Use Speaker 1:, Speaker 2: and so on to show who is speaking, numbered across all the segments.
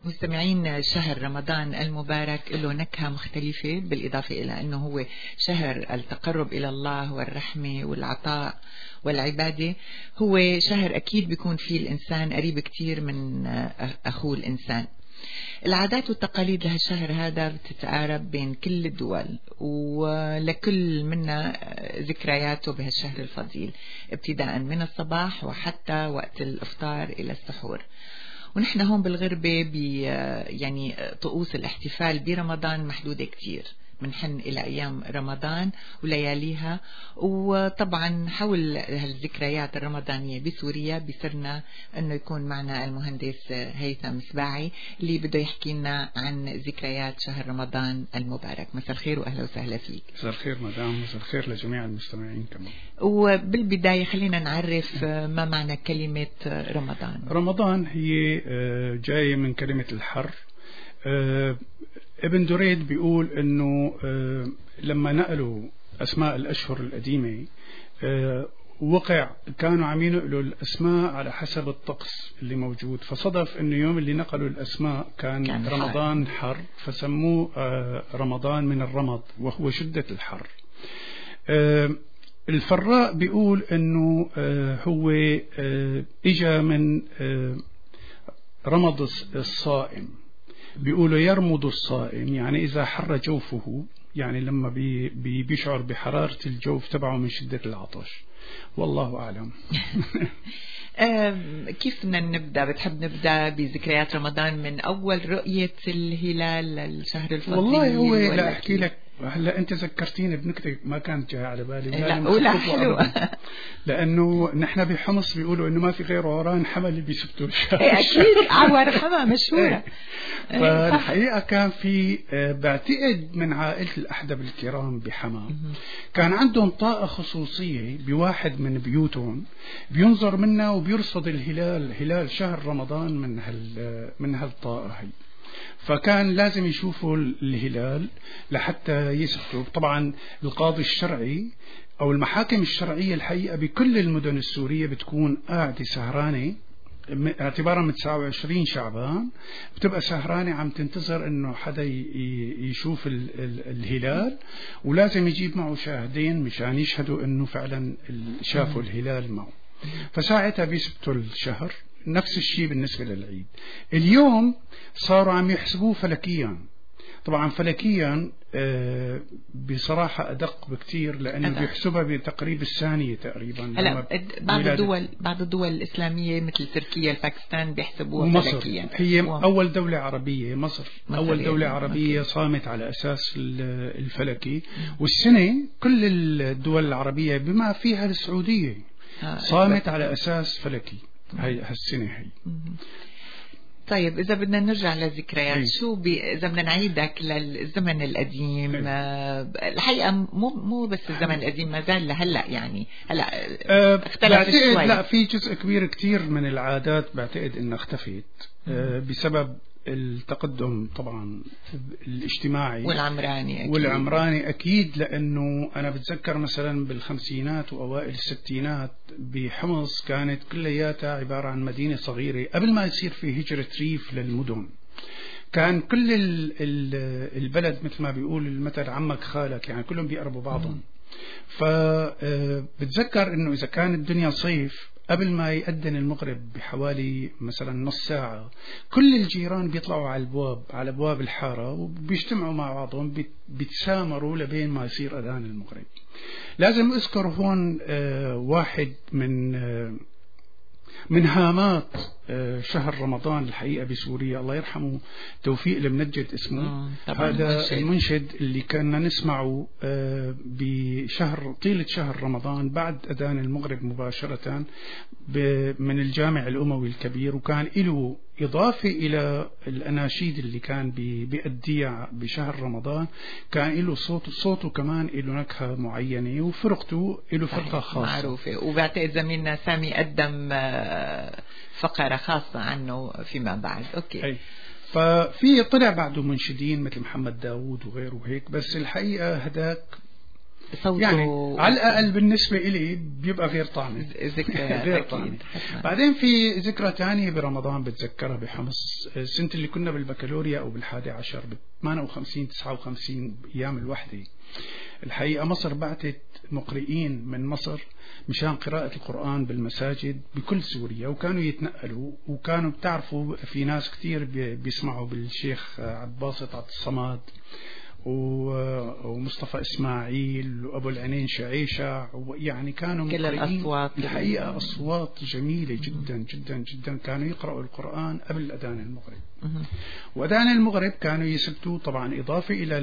Speaker 1: مستمعين، شهر رمضان المبارك له نكهة مختلفة، بالإضافة إلى أنه هو شهر التقرب إلى الله والرحمة والعطاء والعبادة. هو شهر أكيد بيكون فيه الإنسان قريب كتير من أخوه الإنسان. العادات والتقاليد لهالشهر هذا بتتقارب بين كل الدول، ولكل منا ذكرياته بهالشهر الفضيل، ابتداء من الصباح وحتى وقت الإفطار إلى السحور. ونحن هون بالغربة يعني طقوس الاحتفال برمضان محدودة كتير، منحن إلى أيام رمضان ولياليها. وطبعا حول هالذكريات الرمضانية بسوريا بصرنا أنه يكون معنا المهندس هيثم سباعي اللي بده يحكي لنا عن ذكريات شهر رمضان المبارك. مساء الخير وأهلا وسهلا فيك.
Speaker 2: مساء الخير مدام، مساء الخير لجميع المستمعين كمان.
Speaker 1: وبالبداية خلينا نعرف ما معنى كلمة رمضان.
Speaker 2: رمضان هي جاية من كلمة الحر. ابن دريد بيقول انه لما نقلوا اسماء الاشهر القديمة كانوا عم ينقلوا الاسماء على حسب الطقس اللي موجود، فصدف انه يوم اللي نقلوا الاسماء كان رمضان حر، فسموه رمضان من الرمض وهو شدة الحر. الفراء بيقول انه هو اجا من رمض الصائم، بيقولوا يرمض الصائم، يعني إذا حر جوفه، يعني لما بيشعر بحرارة الجوف تبعه من شدة العطش. والله أعلم.
Speaker 1: كيف بدنا نبدأ؟ بتحب نبدأ بذكريات رمضان من أول رؤية الهلال الشهر الفضيل؟
Speaker 2: والله هو لا أحكي لك هلا أنت ذكرتيني بنكتة ما كانت جاية على بالي.
Speaker 1: لا حلو.
Speaker 2: لأنه نحن بحمص بيقولوا إنه ما في غير عوران حمى اللي بيسبتوا الشاش.
Speaker 1: أكيد عور حمى مشهورة.
Speaker 2: فالحقيقة كان في بعتقد من عائلة الأحدب الكرام بحما كان عندهم طاقة خصوصية بواحد من بيوتهم بينظر منها وبيرصد الهلال، هلال شهر رمضان من هالطاقة هي. فكان لازم يشوفوا الهلال لحتى يثبتوا. طبعا القاضي الشرعي أو المحاكم الشرعية الحقيقة بكل المدن السورية بتكون قاعدة سهرانة اعتبارا من 29 شعبان، بتبقى سهرانة عم تنتظر انه حدا يشوف الهلال، ولازم يجيب معه شاهدين مشان يشهدوا انه فعلا شافوا الهلال معه. فساعتها بيثبتوا الشهر. نفس الشيء بالنسبة للعيد. اليوم صاروا عم يحسبوه فلكيا. طبعا فلكيا بصراحة أدق بكتير، لأنه بيحسبها بتقريب الثانية تقريبا.
Speaker 1: هلا بعض الدول الإسلامية مثل تركيا الباكستان بيحسبوها
Speaker 2: ومصر
Speaker 1: فلكيا.
Speaker 2: هي أول دولة عربية، مصر أول دولة عربية صامت على أساس الفلكي. والسنة كل الدول العربية بما فيها السعودية صامت على أساس فلكي. هاي هالسنة هي.
Speaker 1: طيب إذا بدنا نرجع للذكريات، شو إذا بدنا نعيدك للزمن القديم؟ الحقيقة مو بس الزمن القديم، ما زال لهلا، يعني هلا اختلف شوي.
Speaker 2: لا، في جزء كبير كتير من العادات بعتقد إنها اختفت بسبب التقدم طبعا الاجتماعي والعمراني أكيد. لأنه أنا بتذكر مثلا بالخمسينات وأوائل الستينات بحمص كانت كلياتها عبارة عن مدينة صغيرة قبل ما يصير في هجرة ريف للمدن. كان كل البلد مثل ما بيقول المثل عمك خالك، يعني كلهم بيقربوا بعضهم. فبتذكر إنه إذا كان الدنيا صيف قبل ما يأذن المغرب بحوالي مثلا نص ساعة كل الجيران بيطلعوا على أبواب الحارة وبيجتمعوا مع بعضهم، بيتسامروا لبين ما يصير أذان المغرب. لازم أذكر هون واحد من هامات شهر رمضان الحقيقة بسوريا، الله يرحمه توفيق المنجد اسمه. هذا المنشد اللي كنا نسمعه طيلة شهر رمضان بعد أذان المغرب مباشرة من الجامع الأموي الكبير. وكان له إضافة إلى الأناشيد اللي كان بيأديها بشهر رمضان، كان له صوته كمان له نكهة معينة، وفرقته له فرقة خاصة
Speaker 1: معروفة. وبعتقد زميلنا سامي قدم فقرة خاصة عنه فيما بعد. أوكي.
Speaker 2: ففي طلع بعده منشدين مثل محمد داوود وغيره هيك، بس الحقيقة هداك
Speaker 1: صوته
Speaker 2: يعني على الأقل بالنسبة إلي بيبقى غير طعمة. غير طعمة. بعدين في ذكرى تانية برمضان بتذكرها بحمص، السنة اللي كنا بالبكالوريا أو بال11 ب58 59 أيام الوحدة. الحقيقة مصر بعتت مقرئين من مصر مشان قراءة القرآن بالمساجد بكل سوريا، وكانوا يتنقلوا، وكانوا بتعرفوا في ناس كتير بيسمعوا بالشيخ عباسط عبد الصمد ومصطفى إسماعيل وأبو العينين شعيشة، يعني كانوا
Speaker 1: كل الأصوات
Speaker 2: الحقيقة أصوات جميلة جدا جدا جدا. كانوا يقرأوا القرآن قبل أذان المغرب، وأذان المغرب كانوا يسبتوا طبعا إضافة إلى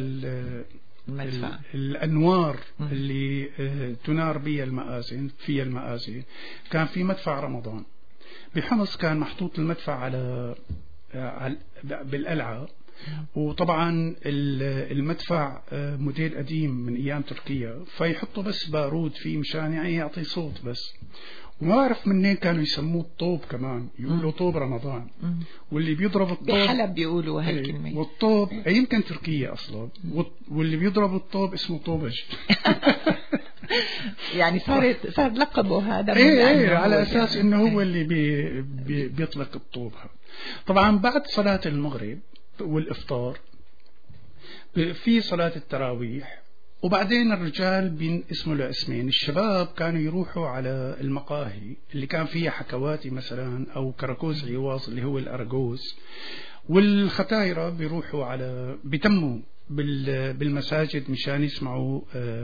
Speaker 2: الأنوار اللي تنار بها المآذن فيها المآذن. كان في مدفع رمضان بحمص، كان محطوط المدفع على بالقلعة، وطبعا المدفع موديل قديم من أيام تركيا، فيحطوا بس بارود فيه مشان يعني يعطي صوت بس. وما بعرف منين كانوا يسموه الطوب كمان، يقولوا طوب رمضان. واللي بيضرب الطوب
Speaker 1: بحلب بيقولوا هالكلمة،
Speaker 2: والطوب يمكن تركيا أصلا، واللي بيضرب الطوب اسمه طوبج.
Speaker 1: يعني صار لقبه هذا
Speaker 2: ايه على أساس إنه هو اللي بيطلق الطوب. طبعا بعد صلاة المغرب والإفطار في صلاة التراويح، وبعدين الرجال بينقسموا لاسمين. الشباب كانوا يروحوا على المقاهي اللي كان فيها حكواتي مثلا أو كراكوز عيواص اللي هو الأرجوز، والختايرة بيروحوا بيتموا بالمساجد مشان يسمعوا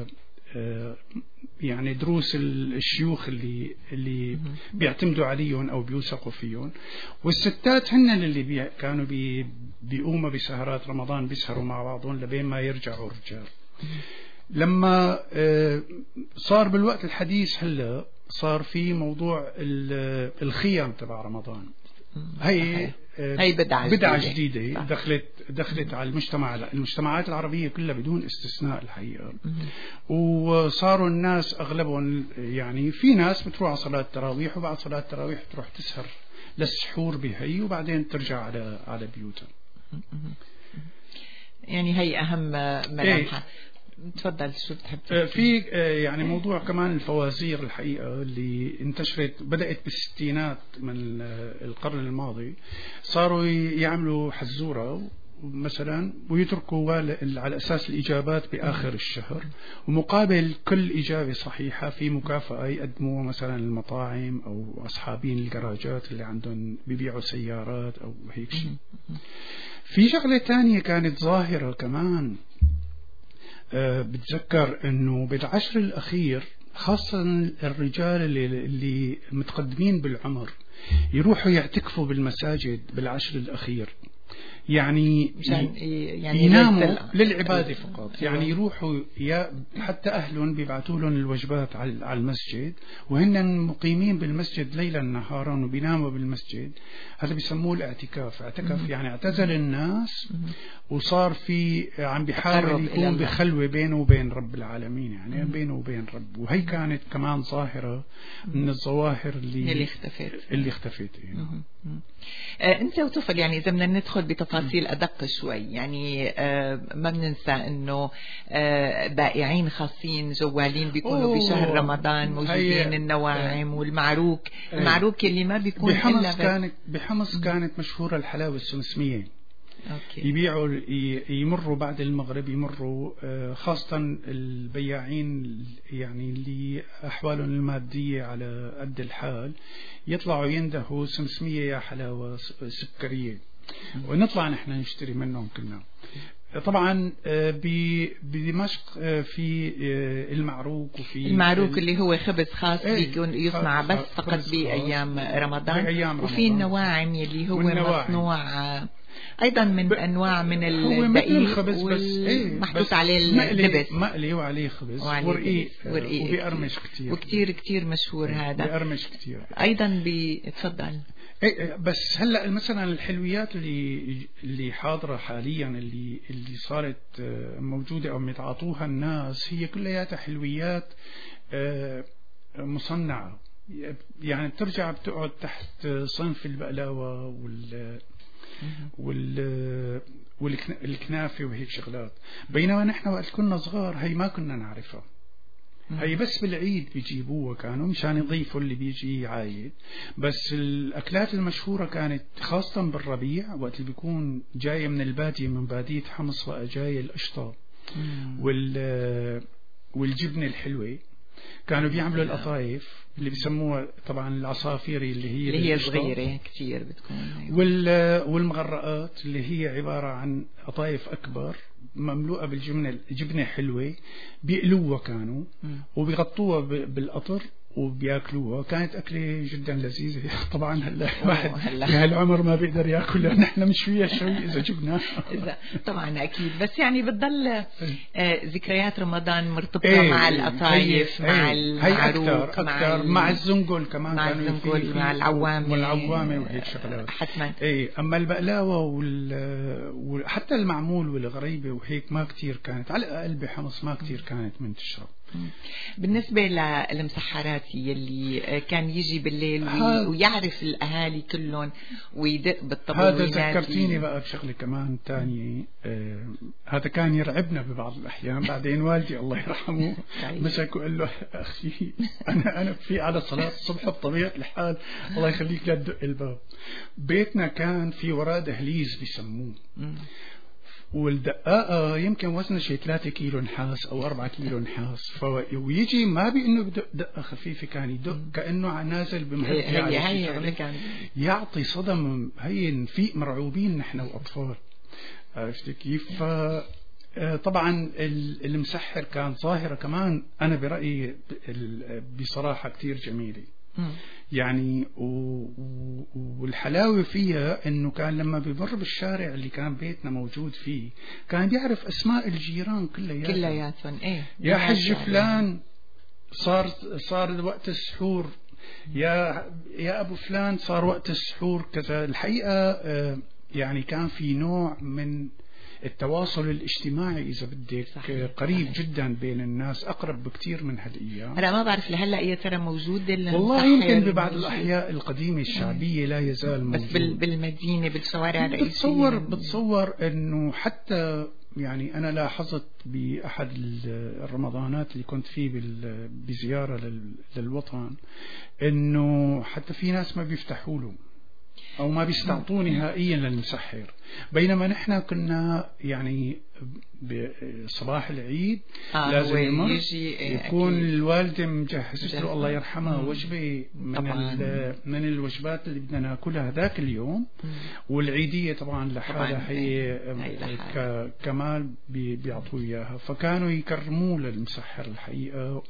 Speaker 2: يعني دروس الشيوخ اللي بيعتمدوا عليهم أو بيوثقوا فيهم. والستات هن اللي كانوا بيقوموا بسهرات رمضان، بيسهروا مع بعضهم لبين ما يرجعوا الرجال. لما صار بالوقت الحديث هلا صار في موضوع الخيام تبع رمضان. هي بدعة جديدة دخلت على المجتمعات العربية كلها بدون استثناء الحقيقة. وصاروا الناس أغلبهم يعني في ناس بتروح على صلاة التراويح، وبعد صلاة التراويح تروح تسهر للسحور بهي، وبعدين ترجع على بيوتها. يعني
Speaker 1: هي أهم ملامحها. تفضل شو بتحب
Speaker 2: في يعني موضوع كمان الفوازير الحقيقة اللي انتشرت بدأت بالستينات من القرن الماضي. صاروا يعملوا حزورة مثلا ويتركوا على أساس الإجابات بآخر الشهر، ومقابل كل إجابة صحيحة في مكافأة يقدموها مثلا المطاعم أو أصحابين الجراجات اللي عندهم بيبيعوا سيارات أو هيك شيء. في شغلة تانية كانت ظاهرة كمان، بتذكر انه بالعشر الاخير خاصة الرجال اللي متقدمين بالعمر يروحوا يعتكفوا بالمساجد بالعشر الاخير، يعني يناموا للعبادة فقط. يعني يروحوا حتى أهلهم بيبعتوا لهم الوجبات على المسجد، وهن مقيمين بالمسجد ليلا نهارا وبيناموا بالمسجد. هذا بيسموه الاعتكاف. اعتكف يعني اعتزل الناس وصار عم بيحاول يكون بخلوة بينه وبين رب العالمين، يعني بينه وبين رب. وهي كانت كمان ظاهرة من الظواهر اللي اختفت.
Speaker 1: انت وطفل، يعني اذا بدنا ندخل بتفاصيل ادق شوي، يعني ما بننسى انه بائعين خاصين جوالين بيكونوا بشهر رمضان موجودين، النواعم والمعروك. المعروك اللي ما بيكون
Speaker 2: بحمص كانت مشهورة الحلاوة السمسمية. يبيعوا يمروا بعد المغرب، يمروا خاصة البياعين يعني اللي أحوالهم المادية على قد الحال، يطلعوا يندهوا سمسمية يا حلاوة سكرية، ونطلع نحن نشتري منهم كلنا. طبعا بدمشق في المعروك، وفي
Speaker 1: المعروك اللي هو خبز خاص بيكون يصنع بس فقط بأيام رمضان. وفي النواعم اللي هو مصنوع أيضا من أنواع من الدقيق محطوط عليه الدبس
Speaker 2: مقلي وعليه خبز ورقيق وبيقرمش كتير،
Speaker 1: وكتير كتير مشهور هذا،
Speaker 2: بيقرمش كتير
Speaker 1: أيضا. تفضل.
Speaker 2: بس هلا مثلا الحلويات اللي حاضرة حاليا اللي صارت موجودة أو متعاطوها الناس، هي كلياتها حلويات مصنعة، يعني بترجع بتقعد تحت صنف البقلاوة والكنافة وهيك شغلات. بينما نحن وقت كنا صغار هي ما كنا نعرفها. هي بس بالعيد بيجيبوها كانوا مشان يضيفوا اللي بيجي عايد. بس الأكلات المشهورة كانت خاصة بالربيع وقت اللي بيكون جاية من البادية، من بادية حمص بقى جاية القشطة والجبنة الحلوة. كانوا بيعملوا القطايف اللي بيسموها طبعا العصافيري اللي هي
Speaker 1: صغيرة كتير بتكون،
Speaker 2: والمغرقات اللي هي عبارة عن قطايف أكبر مملوءة جبنة حلوة، بيقلوها كانوا وبيغطوها بالقطر وبياكلوها. كانت أكلة جدا لذيذة. طبعا هلا واحد في هالعمر ما بيقدر ياكل لأن احنا مش فيها شوي إذا جبناها.
Speaker 1: طبعا أكيد، بس يعني بتضل ذكريات رمضان مرتبطة مع القطايف، مع المعروك،
Speaker 2: مع الزنقل كمان،
Speaker 1: مع الزنقل، مع العوامة
Speaker 2: وهيك شغلات
Speaker 1: حتما.
Speaker 2: أما البقلاوة وحتى المعمول والغريبة وهيك ما كتير كانت، على الأقل بحمص ما كتير كانت منتشرة.
Speaker 1: بالنسبة للمسحرات يلي كان يجي بالليل ويعرف الأهالي كلهم ويدق بالطبلوينات،
Speaker 2: هذا ذكرتيني بقى بشغلة كمان تانية. هذا كان يرعبنا ببعض الأحيان. بعدين والدي الله يرحمه مسك وقال له أخي أنا في على صلاة الصبح بطبيعة الحال الله يخليك لا تدق الباب. بيتنا كان في وراه دهليز بيسموه، والدقاقة يمكن وزنها شيء 3 كيلو نحاس أو 4 كيلو نحاس، ويجي ما بأنه بدق دقة خفيفة، كان يدق كأنه نازل بمهد يعطي صدم. هي نفيق مرعوبين نحن وأطفال، عرفت كيف؟ طبعا المسحر كان ظاهرة كمان أنا برأيي بصراحة كتير جميلة يعني. والحلاوة فيها انه كان لما بيمر بالشارع اللي كان بيتنا موجود فيه كان بيعرف اسماء الجيران كلياتهم. يا حج فلان صار وقت السحور، يا ابو فلان صار وقت السحور كذا. الحقيقة يعني كان في نوع من التواصل الاجتماعي إذا بدك قريب جدا بين الناس، أقرب بكتير من هالأيام.
Speaker 1: أنا ما بعرف لهلا يا ترى موجود
Speaker 2: والله يمكن ببعض الأحياء القديمة الشعبية لا يزال موجود،
Speaker 1: بس بالمدينة بالشوارع
Speaker 2: الرئيسية بتصور أنه حتى يعني أنا لاحظت بأحد الرمضانات اللي كنت فيه بزيارة للوطن أنه حتى في ناس ما بيفتحوا له أو ما بيستعطوا نهائيا للمسحر، بينما نحن كنا يعني بصباح العيد لازم يكون الوالدة مجهزت له الله يرحمها وجبة من الوجبات اللي بدنا ناكلها ذاك اليوم. والعيدية طبعا لحالها هي كمال بيعطوه إياها، فكانوا يكرموه للمسحر الحقيقة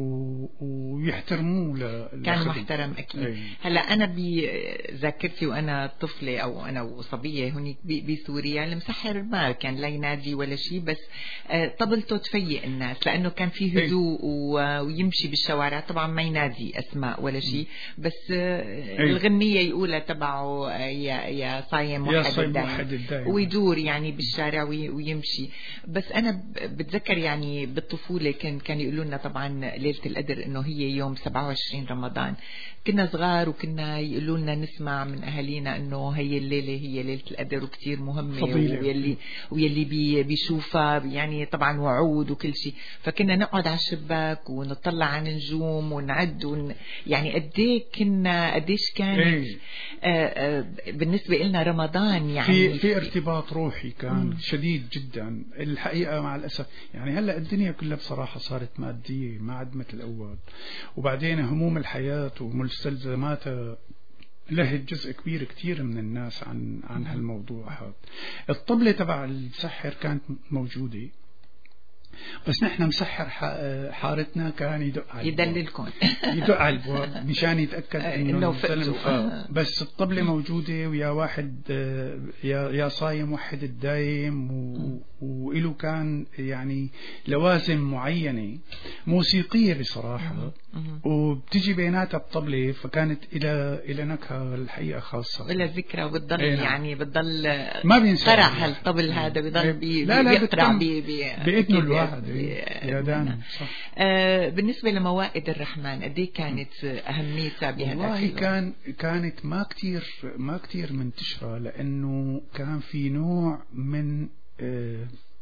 Speaker 2: ويحترموه
Speaker 1: كان محترم أكيد. هلا أنا بذاكرتي وأنا طفلة أو أنا وصبية هناك بسوريا المسحر ما كان لا ينادي ولا شيء، بس طبلته تفيق الناس لأنه كان فيه هدوء ويمشي بالشوارع. طبعا ما ينادي أسماء ولا شيء، بس الغنية يقولها تبعه يا صايم واحد الدايم ويدور يعني بالشارع ويمشي. بس أنا بتذكر يعني بالطفولة كان يقولوا لنا طبعا ليلة القدر إنه هي يوم 27 رمضان. كنا صغار وكنا يقولوا لنا نسمع من أهالينا إنه هي الليلة هي ليلة القدر وكتير مهمة ويلي بيشوفها يعني طبعا وعود وكل شيء. فكنا نقعد على الشباك ونطلع عن النجوم ونعد يعني قديش كانت بالنسبة لنا رمضان يعني
Speaker 2: في ارتباط روحي كان شديد جدا. الحقيقة مع الأسف يعني هلأ الدنيا كلها بصراحة صارت مادية ما عاد مثل الأول، وبعدين هموم الحياة ومستلزماتها لهت جزء كبير كتير من الناس عن هالموضوع هذا. الطبلة تبع المسحر كانت موجودة، بس نحن مسحر حارتنا كان يدق على
Speaker 1: يدللكم
Speaker 2: يدق على البواب مشان يتأكد انه السلم فاق. بس الطبلة موجودة ويا واحد يا صايم وحد الدايم وإله كان يعني لوازم معينة موسيقية بصراحة وبتجي بيناتها الطبلة، فكانت إلى نكهة الحقيقة خاصة
Speaker 1: ولا ذكرى وبتضل يعني بتضل
Speaker 2: ما بينسى
Speaker 1: قرع هالطبل هذا بيضل بيقرع
Speaker 2: بإذنه الواحد يا دان صح.
Speaker 1: بالنسبة لموائد الرحمن قد ايه كانت أهميتها بهذا؟
Speaker 2: والله كانت ما كتير منتشرة، لأنه كان في نوع من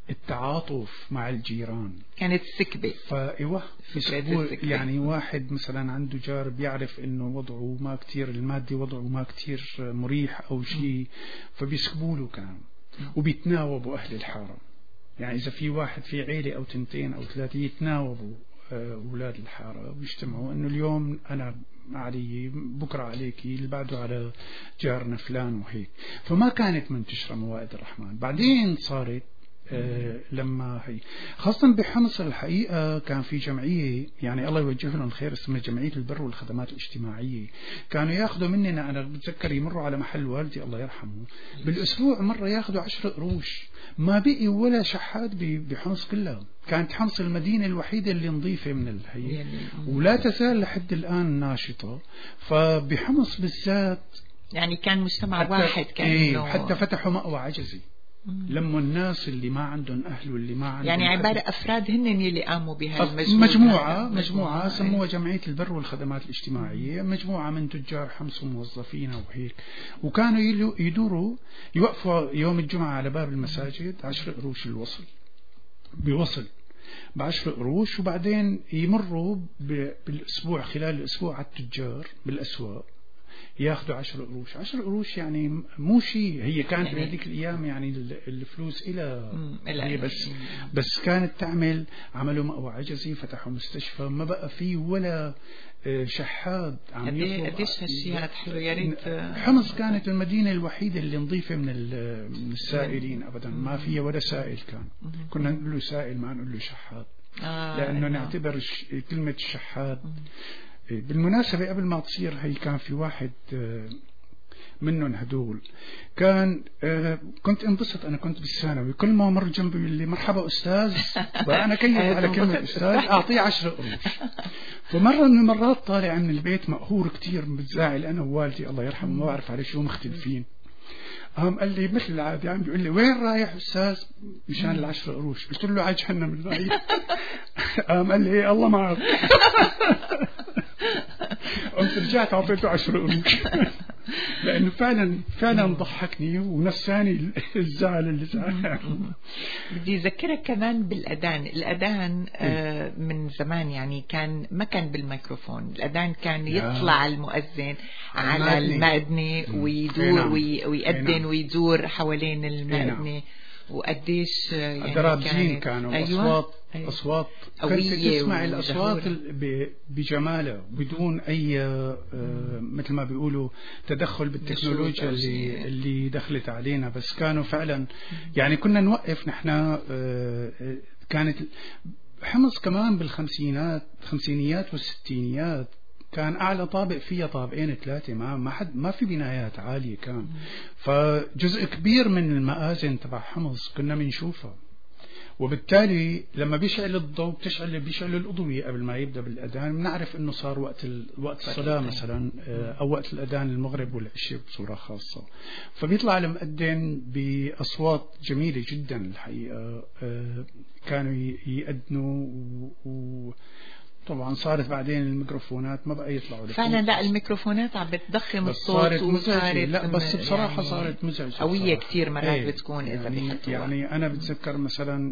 Speaker 2: التعاطف مع الجيران،
Speaker 1: كانت سكبة.
Speaker 2: فايوه يعني واحد مثلا عنده جار بيعرف انه وضعه ما كتير المادي، وضعه ما كتير مريح او شيء، فبيسكبوا له كان وبيتناوبوا اهل الحاره. يعني اذا في واحد في عيله او تنتين او ثلاثه يتناوبوا اولاد الحاره ويجتمعوا انه اليوم انا علي، بكره عليكي، اللي بعده على جارنا فلان وهيك. فما كانت منتشره موائد الرحمن. بعدين صارت لما هي خاصة بحمص الحقيقة كان في جمعية، يعني الله يوجه لهم الخير، اسمها جمعية البر والخدمات الاجتماعية. كانوا ياخذوا مننا، أنا بتذكر يمروا على محل والدي الله يرحمه بالأسبوع مرة ياخذوا 10 قروش. ما بقي ولا شحات بحمص كلها. كانت حمص المدينة الوحيدة اللي نظيفة من الهي، ولا تزال لحد الآن ناشطة. فبحمص بالذات يعني
Speaker 1: كان مجتمع واحد، كان
Speaker 2: حتى فتحوا مأوى عجزي لما الناس اللي ما عندهم أهل واللي ما عندهم
Speaker 1: يعني عبارة أفراد هن اللي قاموا بها
Speaker 2: مجموعة سموها جمعية البر والخدمات الاجتماعية، مجموعة من تجار حمص وموظفين وهيك. وكانوا يدوروا يوقفوا يوم الجمعة على باب المساجد 10 قروش الوصل، بوصل ب10 قروش، وبعدين يمروا بالأسبوع، خلال الأسبوع على التجار بالأسواق ياخذوا 10 قروش. 10 قروش يعني مو شيء، هي كانت بهذيك الايام يعني الفلوس الى بس كانت تعمل. عملوا مأوى عجزي، فتحوا مستشفى، ما بقى فيه ولا شحاد عم يطلب.
Speaker 1: قديش هالشيء هذا حلو. يا ريت
Speaker 2: حمص كانت المدينه الوحيده اللي نظيفه من السائلين ابدا، ما فيها ولا سائل. كنا نقول له سائل ما نقول له شحاد، لانه نعتبر كلمه الشحاد. بالمناسبة قبل ما تصير هي كان في واحد منهم هدول كان كنت انبسط. أنا كنت بالثانوي، كل ما مر جنبي يقول لي مرحبا أستاذ، وأنا كيف على كلمة أستاذ أعطيه 10 قروش. فمرة من المرات طالع من البيت مقهور كتير متزاعل أنا ووالدي الله يرحمه، ما بعرف على شو مختلفين. قال لي مثل العادة عم بيقول لي وين رايح أستاذ مشان 10 قروش؟ قلت له على جهنم رايح. قال لي إيه الله معك. قمت رجعت أعطيته 10 قروش. لأنه فعلا ضحكني ونساني الزعل اللي زعل.
Speaker 1: بدي أذكرك كمان الأذان من زمان يعني ما كان بالميكروفون. الأذان كان يطلع المؤذن على المأذنة ويدور ويأذن ويدور حوالين المأذنة. وقديش
Speaker 2: يعني كانوا أصوات كنت تسمع الأصوات بجمالها بدون أي مثل ما بيقولوا تدخل بالتكنولوجيا اللي دخلت علينا. بس كانوا فعلا يعني كنا نوقف نحن. كانت حمص كمان بالخمسينيات والستينيات كان أعلى طابق فيها طابقين 3، ما في بنايات عالية كان. فجزء كبير من المآذن تبع حمص كنا بنشوفها، وبالتالي لما بيشعل الضوء بيشعل الأضوية قبل ما يبدأ بالأذان، بنعرف إنه صار وقت الصلاة مثلا، أو وقت الأذان المغرب والعشاء بصورة خاصة. فبيطلع المؤذن بأصوات جميلة جدا الحقيقة. كانوا يأذنوا طبعا صارت بعدين الميكروفونات ما بقى يطلعوا
Speaker 1: فعلا. لا الميكروفونات عم بتضخم الصوت
Speaker 2: صارت مزعجة. لا بس بصراحة يعني صارت مزعجة
Speaker 1: قوية كتير مرات بتكون إذا بيحطوها.
Speaker 2: يعني أنا بتذكر مثلا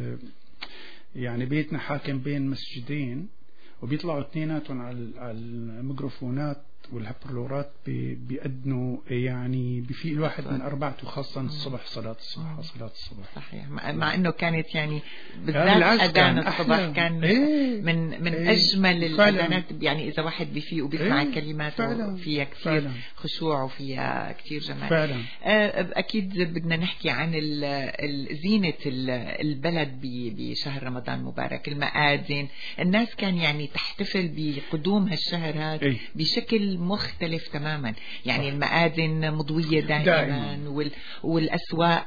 Speaker 2: يعني بيتنا حاكم بين مسجدين، وبيطلعوا اثنيناتهم على الميكروفونات والهبرلورات بيأذنوا. يعني بفيق الواحد من أربعته، خاصة الصبح صلاة الصبح.
Speaker 1: صحيح. مع أنه كانت يعني بالذات أذان الصبح كان من أجمل الأذانات. يعني إذا واحد بفيق وبيسمع كلمات فيها كثير خشوع وفيها كثير جمال
Speaker 2: فعلا.
Speaker 1: أكيد بدنا نحكي عن زينة البلد بشهر رمضان المبارك. المآذن، الناس كان يعني تحتفل بقدوم هالشهر هذا بشكل مختلف تماما. يعني المآذن مضوية دائما والأسواق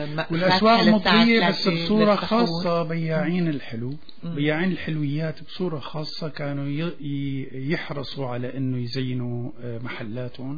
Speaker 2: مضوية، بس بصورة خاصة بياعين الحلويات بصورة خاصة كانوا يحرصوا على أنه يزينوا محلاتهم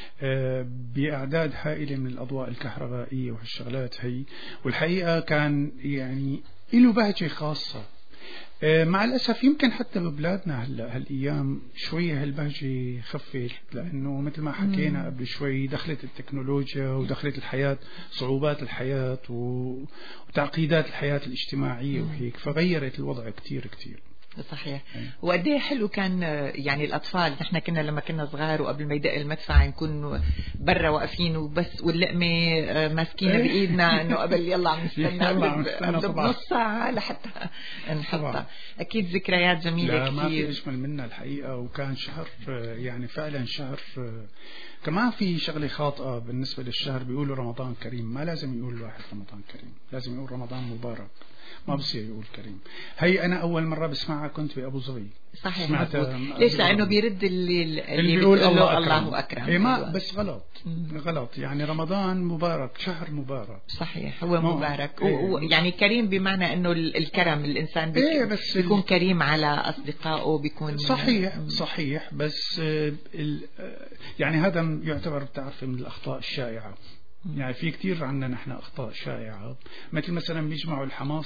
Speaker 2: بأعداد هائلة من الأضواء الكهربائية وهالشغلات هي. والحقيقة كان يعني له بهجة خاصة. مع الأسف يمكن حتى ببلادنا هلا هالأيام شوية هالبهجة خفت، لأنه مثل ما حكينا قبل شوي دخلت التكنولوجيا ودخلت الحياة، صعوبات الحياة وتعقيدات الحياة الاجتماعية وهيك، فغيرت الوضع كتير كتير.
Speaker 1: صحيح. وقد ايه حلو كان يعني الاطفال، نحن كنا لما كنا صغار وقبل ما يدق المدفع نكون برا واقفين وبس واللقمه ماسكينها بايدنا انه قبل يلا عم نستنى بنص ساعه لحتى نحطها. اكيد ذكريات جميله
Speaker 2: لا
Speaker 1: كثير.
Speaker 2: ما في اجمل منها الحقيقه، وكان شهر يعني فعلا شهر. كمان في شغله خاطئه بالنسبه للشهر، بيقولوا رمضان كريم، ما لازم يقول الواحد رمضان كريم، لازم يقول رمضان مبارك، ما بصير يقول كريم. هي أنا أول مرة بسمعها كنت بأبو ظبي.
Speaker 1: صحيح. ليش؟ لأنه بيرد اللي بيقول الله أكرم.
Speaker 2: إيه ما بس غلط. غلط يعني رمضان مبارك، شهر مبارك.
Speaker 1: صحيح هو مبارك. يعني كريم بمعنى إنه الكرم، الإنسان
Speaker 2: بس
Speaker 1: بيكون كريم على أصدقائه، بيكون
Speaker 2: صحيح بس يعني هذا يعتبر بتعرف من الأخطاء الشائعة. يعني في كتير عندنا نحن أخطاء شائعة، مثل مثلا بيجمعوا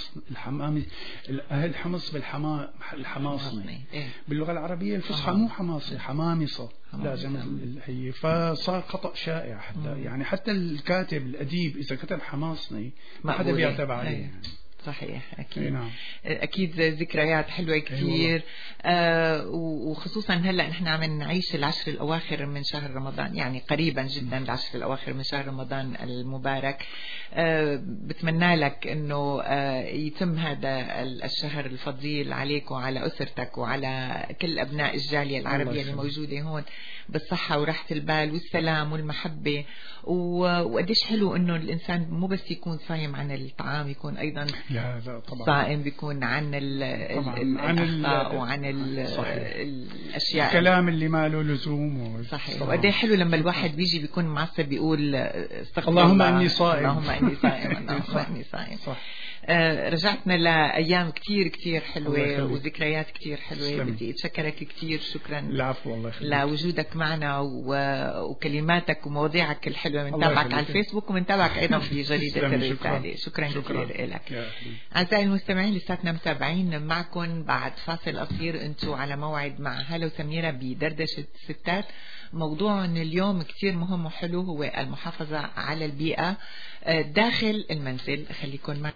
Speaker 2: الحمص بالحماصني. باللغة العربية الفصحى مو حماصي، حمامصة لازم هي، فصار خطأ شائع حتى يعني حتى الكاتب الأديب إذا كتب حماصني ما حدا بيعتبر عليه.
Speaker 1: صحيح أكيد.
Speaker 2: نعم.
Speaker 1: أكيد ذكريات حلوة كثير. وخصوصا هلأ نحن عم نعيش العشر الأواخر من شهر رمضان، يعني قريبا جدا العشر الأواخر من شهر رمضان المبارك. بتمنى لك أنه يتم هذا الشهر الفضيل عليك وعلى أسرتك وعلى كل أبناء الجالية العربية اللي موجودة هون بالصحة وراحة البال والسلام والمحبة. وقديش حلو أنه الإنسان مو بس يكون صايم عن الطعام، يكون أيضا
Speaker 2: لا طبعا
Speaker 1: صائم بيكون عن الأخطاء وعن الأشياء،
Speaker 2: الكلام اللي ما له لزوم.
Speaker 1: صحيح. وقديه حلو لما الواحد بيجي بيكون معصب بيقول استغفر
Speaker 2: اللهم إني صائم،
Speaker 1: اللهم إني صائم، اللهم إني صائم. رجعتنا لأيام كتير كتير حلوة وذكريات كتير حلوة. بدي أتشكرك كتير، شكرا.
Speaker 2: العفو، الله يخليك،
Speaker 1: لوجودك معنا وكلماتك ومواضيعك الحلوة. منتابعك على الفيسبوك ومنتابعك أيضا في جريدة الرسالة. شكرا كثير لك. أعزائي المستمعين، لساتنا متابعين معكم بعد فاصل قصير. أنتوا على موعد مع هلا وسميرة بدردشة ستات. موضوع اليوم كتير مهم وحلو، هو المحافظة على البيئة داخل المنزل. خليكن معنا.